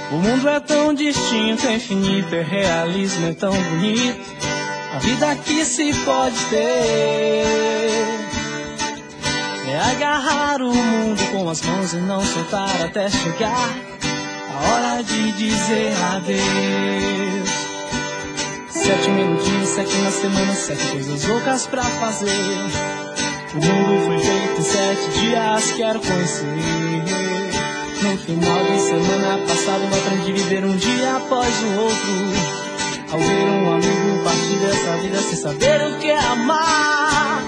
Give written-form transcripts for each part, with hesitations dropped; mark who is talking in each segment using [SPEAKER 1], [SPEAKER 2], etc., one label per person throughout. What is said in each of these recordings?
[SPEAKER 1] O mundo é tão distinto, é infinito, é realismo, é tão bonito. A vida que se pode ter é agarrar o mundo com as mãos e não soltar até chegar a hora de dizer adeus. 7 minutinhos, 7 na semana, 7 coisas loucas pra fazer. O mundo foi feito em 7 dias, quero conhecer. No final de semana passado eu aprendi a viver um dia após o outro. Ao ver um amigo partir dessa vida sem saber o que é amar.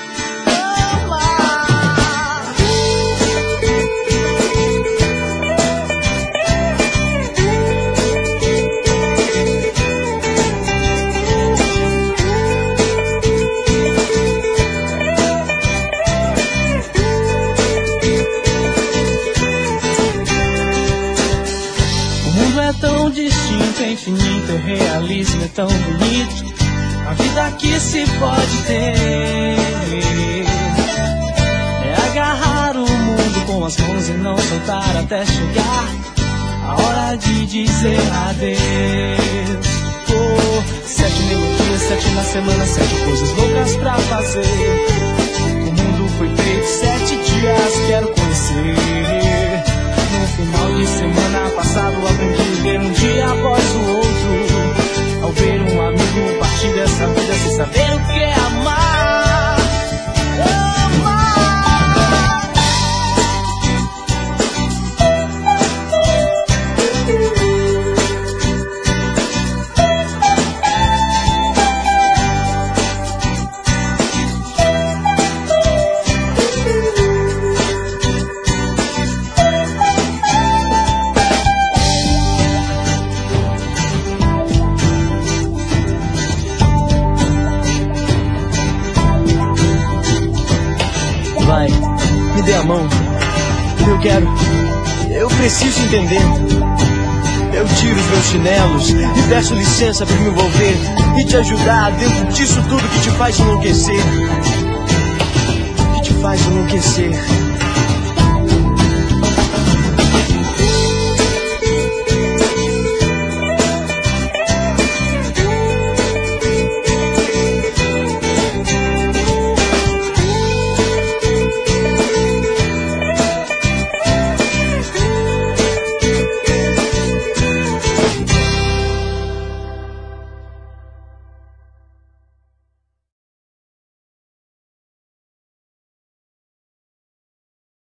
[SPEAKER 1] É tão distinto, é infinito, é realismo, é tão bonito. A vida que se pode ter é agarrar o mundo com as mãos e não soltar até chegar a hora de dizer adeus. 7 melodias, 7 na semana, 7 coisas loucas pra fazer. O mundo foi feito 7 dias, quero conhecer. No final de semana passado aprendi a viver um dia após o outro. Ao ver um amigo partir dessa vida sem saber o que é amar.
[SPEAKER 2] Vai, me dê a mão. Eu preciso entender. Eu tiro os meus chinelos e peço licença pra me envolver e te ajudar dentro disso tudo que te faz enlouquecer. Que te faz enlouquecer.